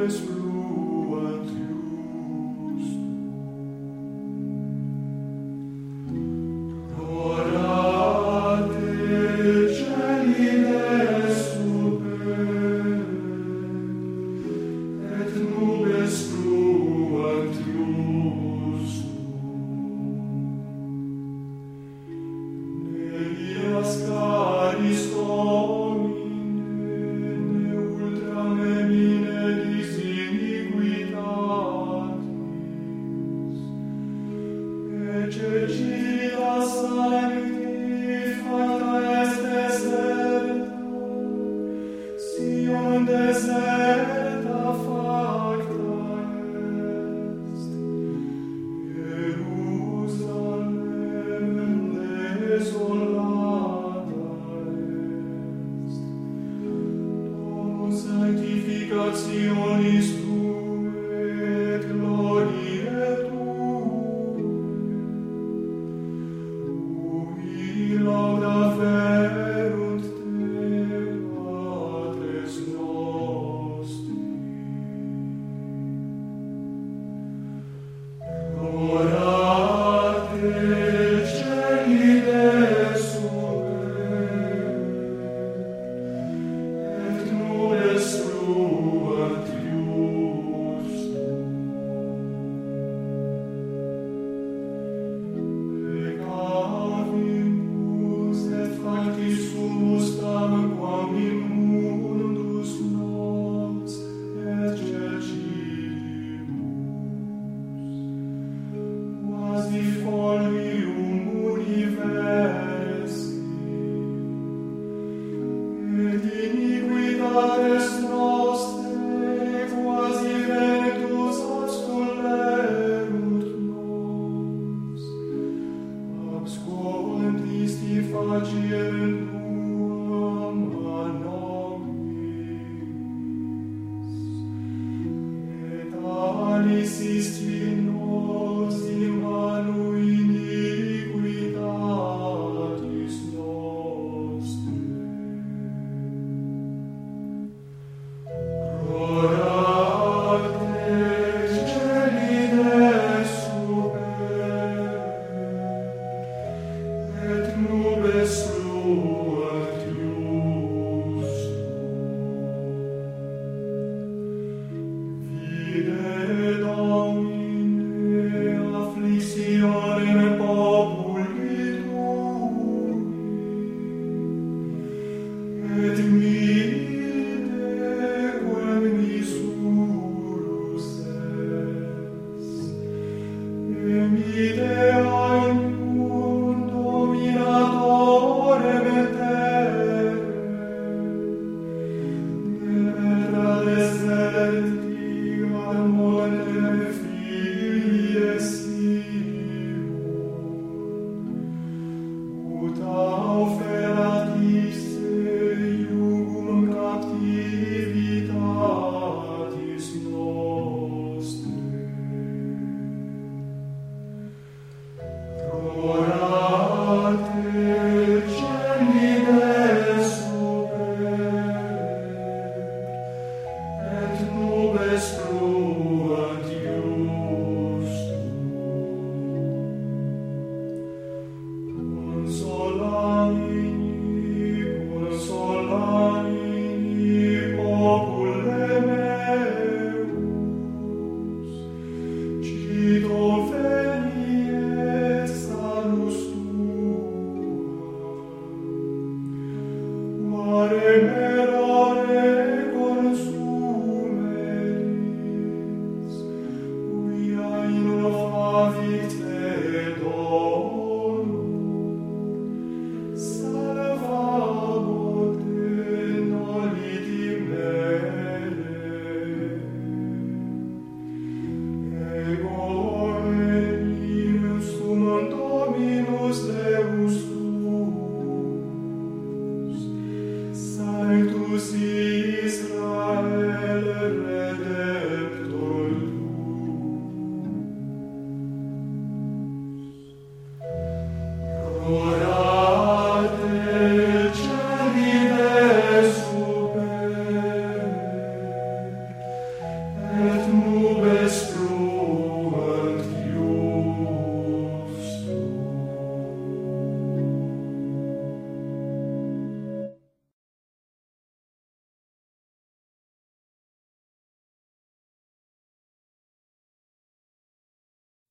nubes fluant ius tu. Orate celi super, et nubes fluant ius tu. Nelias caris Domine, ne ultra memine dis iniquitatis, ecce cita sancti facta est deserta, Sion deserta facta est, Jerusalem desolata est. Domus sanctificationis Tuae et gloriae Tuae, ubi lauda ferunt Te, Patres nostri. Orate celi super, et nubes fluant ius tu. Peccavimus et factissumus tamquam in mundus nos et cecidimus, quasi folium universi, et iniquitates nostrae quasi ventus abscullerunt nos, abscondisti faciem tuam a nobis, et alis isti nos in manu iniquitatis nostrae. Orate celi super, et nubes fluant ius tu. Vide Domine afflictionem populi Tui, et mite quem misurus est, mite agnum dominatorem terrae, de terra deserti